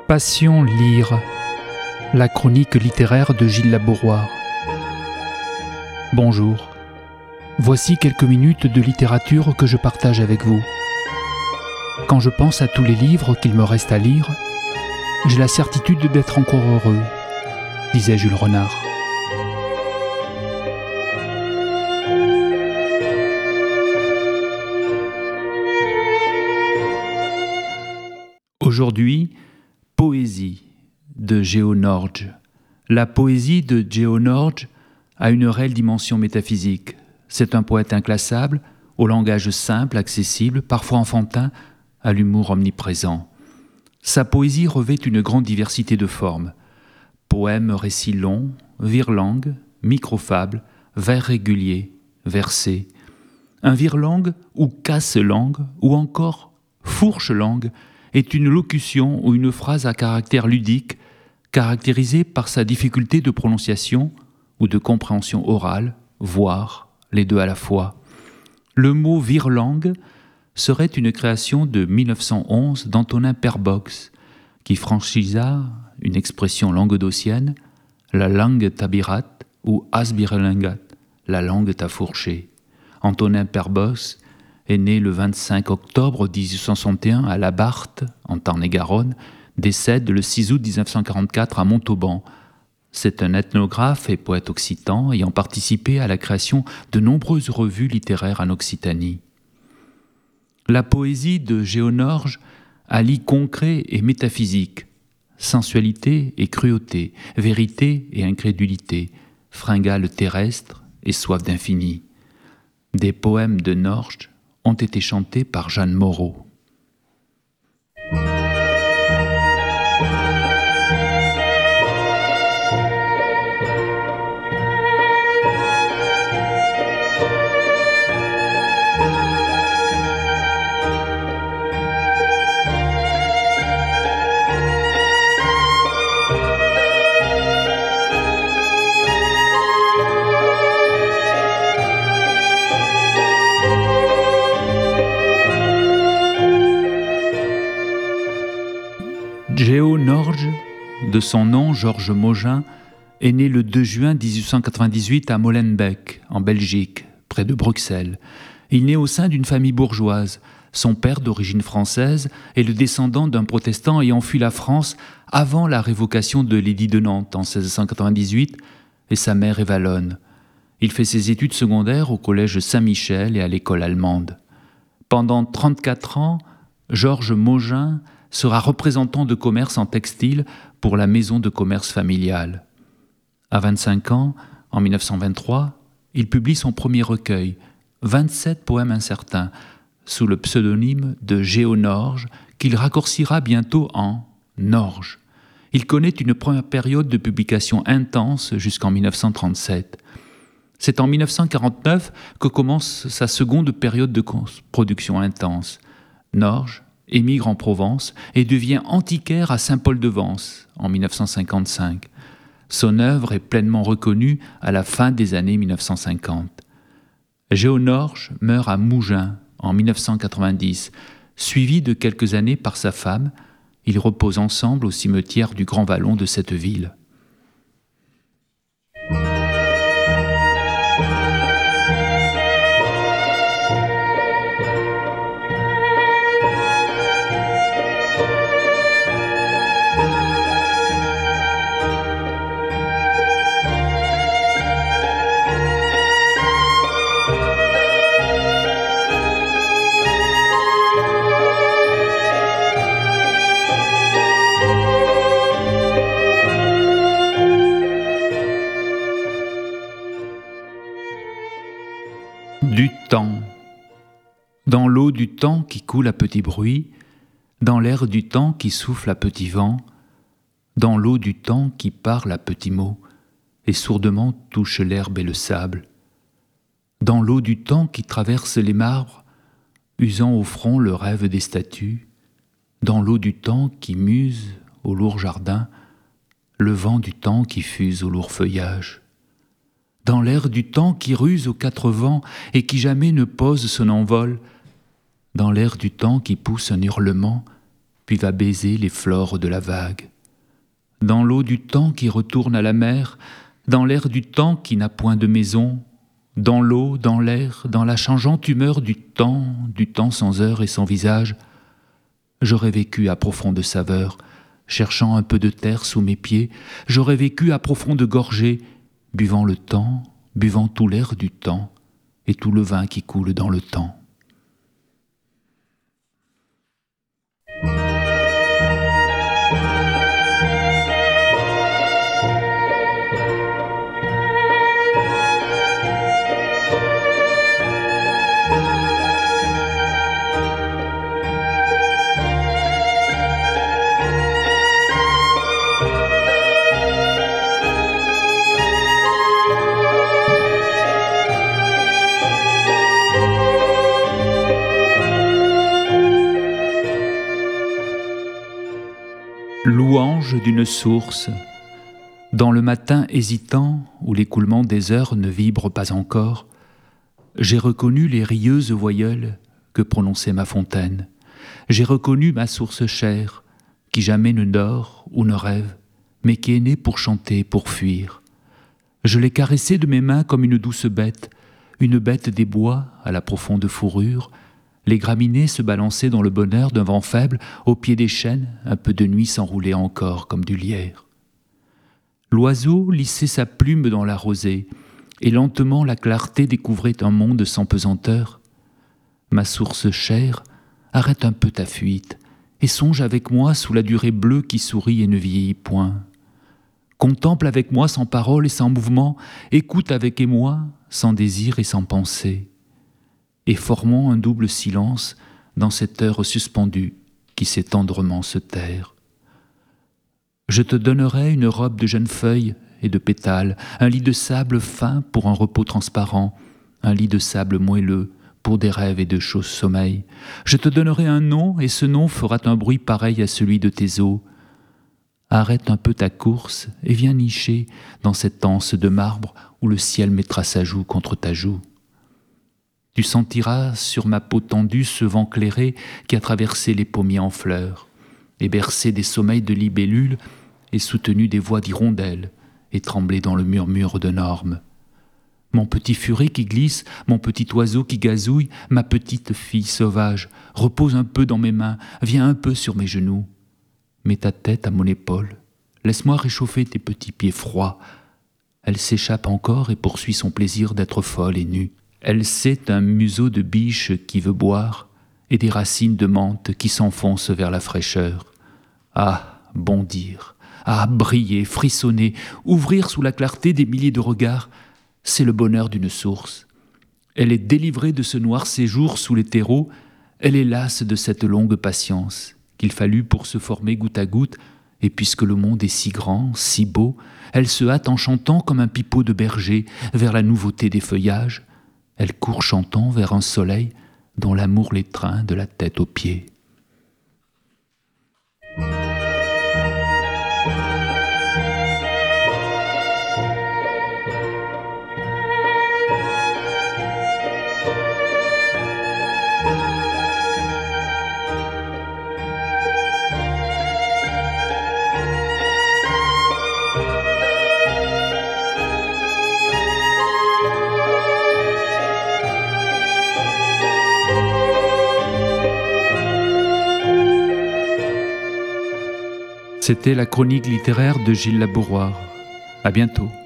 Passion lire, la chronique littéraire de Gilles Labouroire. Bonjour, voici quelques minutes de littérature que je partage avec vous. Quand je pense à tous les livres qu'il me reste à lire, j'ai la certitude d'être encore heureux, disait Jules Renard. Aujourd'hui, Poésie de Géo Norge. La poésie de Géo Norge a une réelle dimension métaphysique. C'est un poète inclassable, au langage simple, accessible, parfois enfantin, à l'humour omniprésent. Sa poésie revêt une grande diversité de formes. Poèmes, récits longs, virlangues, microfables, vers réguliers, versés. Un virlangue ou casse-langue ou encore fourche-langue est une locution ou une phrase à caractère ludique, caractérisée par sa difficulté de prononciation ou de compréhension orale, voire les deux à la fois. Le mot virlangue serait une création de 1911 d'Antonin Perbox, qui franchisa une expression languedocienne, la langue tabirat ou asbirlangat, la langue t'a fourché. Antonin Perbox est né le 25 octobre 1861 à La Barthe, en Tarn-et-Garonne, décède le 6 août 1944 à Montauban. C'est un ethnographe et poète occitan ayant participé à la création de nombreuses revues littéraires en Occitanie. La poésie de Géo Norge allie concret et métaphysique, sensualité et cruauté, vérité et incrédulité, fringale terrestre et soif d'infini. Des poèmes de Norge ont été chantés par Jeanne Moreau. Géo Norge, de son nom Georges Mogin, est né le 2 juin 1898 à Molenbeek, en Belgique, près de Bruxelles. Il naît au sein d'une famille bourgeoise. Son père, d'origine française, est le descendant d'un protestant ayant fui la France avant la révocation de l'édit de Nantes en 1698, et sa mère est wallonne. Il fait ses études secondaires au collège Saint-Michel et à l'école allemande. Pendant 34 ans, Georges Mogin sera représentant de commerce en textile pour la maison de commerce familiale. À 25 ans, en 1923, il publie son premier recueil, 27 poèmes incertains, sous le pseudonyme de Géo Norge, qu'il raccourcira bientôt en Norge. Il connaît une première période de publication intense jusqu'en 1937. C'est en 1949 que commence sa seconde période de production intense. Norge émigre en Provence et devient antiquaire à Saint-Paul-de-Vence en 1955. Son œuvre est pleinement reconnue à la fin des années 1950. Géo Norge meurt à Mougins en 1990, suivi de quelques années par sa femme. Ils reposent ensemble au cimetière du Grand Vallon de cette ville. Du temps. Dans l'eau du temps qui coule à petit bruit, dans l'air du temps qui souffle à petit vent, dans l'eau du temps qui parle à petits mots et sourdement touche l'herbe et le sable, dans l'eau du temps qui traverse les marbres, usant au front le rêve des statues, dans l'eau du temps qui muse au lourd jardin, le vent du temps qui fuse au lourd feuillage. Dans l'air du temps qui ruse aux quatre vents et qui jamais ne pose son envol, dans l'air du temps qui pousse un hurlement, puis va baiser les flores de la vague. Dans l'eau du temps qui retourne à la mer, dans l'air du temps qui n'a point de maison, dans l'eau, dans l'air, dans la changeante humeur du temps sans heure et sans visage, j'aurais vécu à profonde saveur, cherchant un peu de terre sous mes pieds, j'aurais vécu à profonde gorgée, buvant le temps, buvant tout l'air du temps et tout le vin qui coule dans le temps. Louange d'une source, dans le matin hésitant où l'écoulement des heures ne vibre pas encore, j'ai reconnu les rieuses voyelles que prononçait ma fontaine. J'ai reconnu ma source chère, qui jamais ne dort ou ne rêve, mais qui est née pour chanter, pour fuir. Je l'ai caressée de mes mains comme une douce bête, une bête des bois à la profonde fourrure. Les graminées se balançaient dans le bonheur d'un vent faible, au pied des chênes, un peu de nuit s'enroulait encore comme du lierre. L'oiseau lissait sa plume dans la rosée, et lentement la clarté découvrait un monde sans pesanteur. Ma source chère, arrête un peu ta fuite, et songe avec moi sous la durée bleue qui sourit et ne vieillit point. Contemple avec moi sans parole et sans mouvement, écoute avec émoi, sans désir et sans pensée. Et formons un double silence dans cette heure suspendue qui sait tendrement se taire. Je te donnerai une robe de jeunes feuilles et de pétales, un lit de sable fin pour un repos transparent, un lit de sable moelleux pour des rêves et de chauds sommeils. Je te donnerai un nom et ce nom fera un bruit pareil à celui de tes os. Arrête un peu ta course et viens nicher dans cette anse de marbre où le ciel mettra sa joue contre ta joue. Tu sentiras sur ma peau tendue ce vent clairé qui a traversé les pommiers en fleurs, et bercé des sommeils de libellules, et soutenu des voix d'hirondelles, et tremblé dans le murmure de Normes. Mon petit furet qui glisse, mon petit oiseau qui gazouille, ma petite fille sauvage, repose un peu dans mes mains, viens un peu sur mes genoux. Mets ta tête à mon épaule, laisse-moi réchauffer tes petits pieds froids. Elle s'échappe encore et poursuit son plaisir d'être folle et nue. Elle sait un museau de biche qui veut boire et des racines de menthe qui s'enfoncent vers la fraîcheur. Ah, bondir, ah, briller, frissonner, ouvrir sous la clarté des milliers de regards, c'est le bonheur d'une source. Elle est délivrée de ce noir séjour sous les terreaux, elle est lasse de cette longue patience qu'il fallut pour se former goutte à goutte, et puisque le monde est si grand, si beau, elle se hâte en chantant comme un pipeau de berger vers la nouveauté des feuillages. Elle court chantant vers un soleil dont l'amour l'étreint de la tête aux pieds. C'était la chronique littéraire de Gilles Labouroire. À bientôt.